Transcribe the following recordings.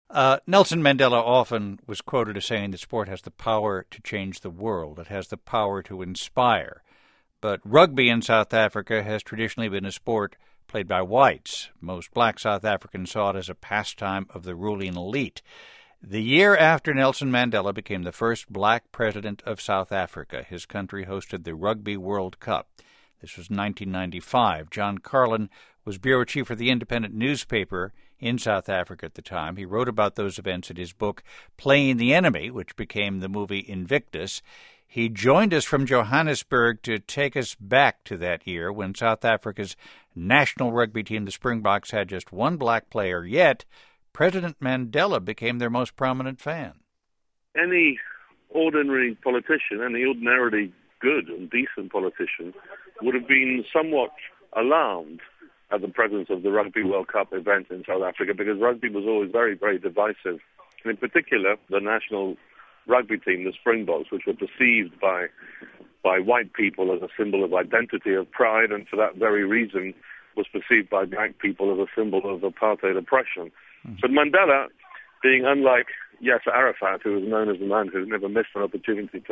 Nelson Mandela often was quoted as saying that sport has the power to change the world. It has the power to inspire. But rugby in South Africa has traditionally been a sport played by whites. Most black South Africans saw it as a pastime of the ruling elite. The year after Nelson Mandela became the first black president of South Africa, his country hosted the Rugby World Cup. This was 1995. John Carlin was bureau chief for the independent newspaper in South Africa at the time. He wrote about those events in his book, Playing the Enemy, which became the movie Invictus. He joined us from Johannesburg to take us back to that year when South Africa's national rugby team, the Springboks, had just one black player, yet President Mandela became their most prominent fan. Any ordinary politician, any ordinarily good and decent politician, would have been somewhat alarmed at the presence of the Rugby World Cup event in South Africa, because rugby was always very, very divisive. And in particular, the national rugby team, the Springboks, which were perceived by white people as a symbol of identity, of pride, and for that very reason was perceived by black people as a symbol of apartheid oppression. But Mandela, being unlike Yasser Arafat, who was known as the man who never missed an opportunity,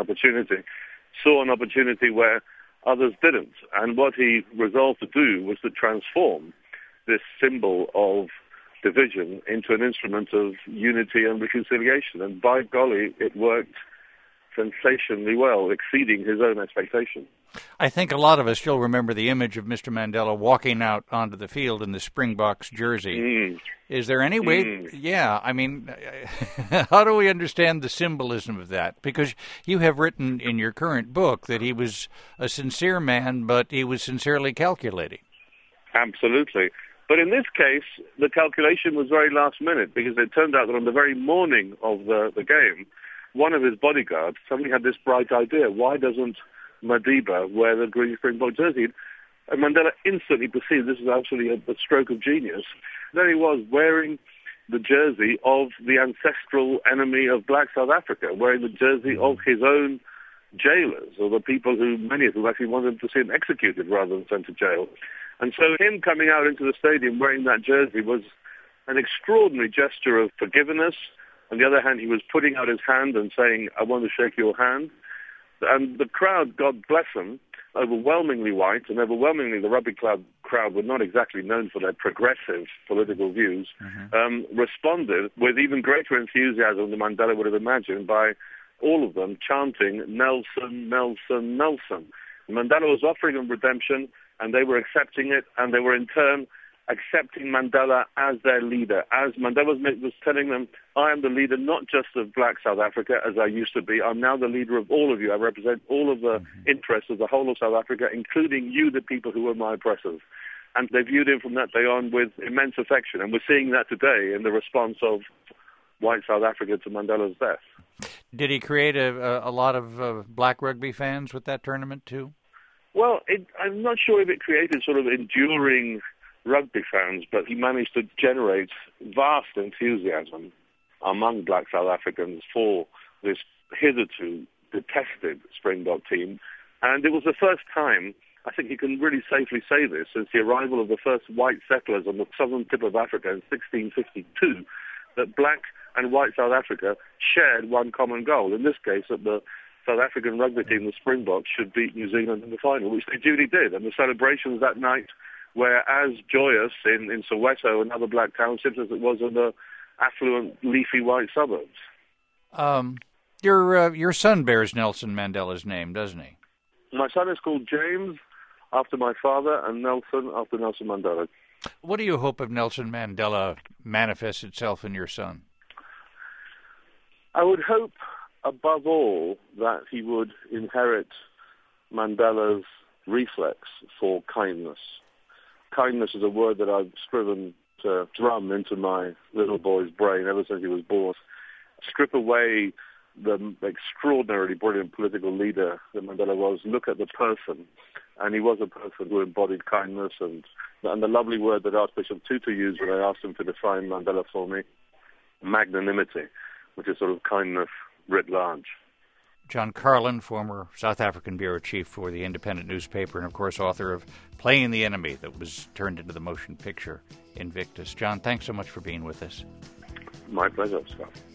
saw an opportunity where others didn't. And what he resolved to do was to transform this symbol of division into an instrument of unity and reconciliation. And by golly, it worked sensationally well, exceeding his own expectation. I think a lot of us still remember the image of Mr. Mandela walking out onto the field in the Springboks jersey. Is there any way? Yeah, I mean, how do we understand the symbolism of that? Because you have written in your current book that he was a sincere man, but he was sincerely calculating. Absolutely. But in this case, the calculation was very last minute, because it turned out that on the very morning of the game, one of his bodyguards suddenly had this bright idea. Why doesn't Madiba wear the green Springbok jersey? And Mandela instantly perceived this is absolutely a stroke of genius. There he was, wearing the jersey of the ancestral enemy of black South Africa, wearing the jersey of his own jailers, or the people many of whom actually wanted to see him executed rather than sent to jail. And so him coming out into the stadium wearing that jersey was an extraordinary gesture of forgiveness. On the other hand, he was putting out his hand and saying, I want to shake your hand. And the crowd, God bless them, overwhelmingly white, and overwhelmingly the rugby club crowd were not exactly known for their progressive political views, responded with even greater enthusiasm than Mandela would have imagined by all of them chanting, Nelson, Nelson, Nelson. Mandela was offering them redemption, and they were accepting it, and they were in turn accepting Mandela as their leader. As Mandela was telling them, I am the leader not just of black South Africa, as I used to be. I'm now the leader of all of you. I represent all of the interests of the whole of South Africa, including you, the people who were my oppressors. And they viewed him from that day on with immense affection. And we're seeing that today in the response of white South Africa to Mandela's death. Did he create a lot of black rugby fans with that tournament, too? Well, I'm not sure if it created sort of enduring rugby fans, but he managed to generate vast enthusiasm among black South Africans for this hitherto detested Springbok team. And it was the first time, I think you can really safely say this, since the arrival of the first white settlers on the southern tip of Africa in 1652, that black and white South Africa shared one common goal. In this case, that the South African rugby team, the Springboks, should beat New Zealand in the final, which they duly did. And the celebrations that night were as joyous in Soweto and other black townships as it was in the affluent, leafy white suburbs. Your son bears Nelson Mandela's name, doesn't he? My son is called James, after my father, and Nelson, after Nelson Mandela. What do you hope of Nelson Mandela manifests itself in your son? I would hope, above all, that he would inherit Mandela's reflex for kindness. Kindness is a word that I've striven to drum into my little boy's brain ever since he was born. Strip away the extraordinarily brilliant political leader that Mandela was, look at the person. And he was a person who embodied kindness and the lovely word that Archbishop Tutu used when I asked him to define Mandela for me, magnanimity, which is sort of kindness writ large. John Carlin, former South African bureau chief for the independent newspaper and, of course, author of Playing the Enemy that was turned into the motion picture Invictus. John, thanks so much for being with us. My pleasure, Scott.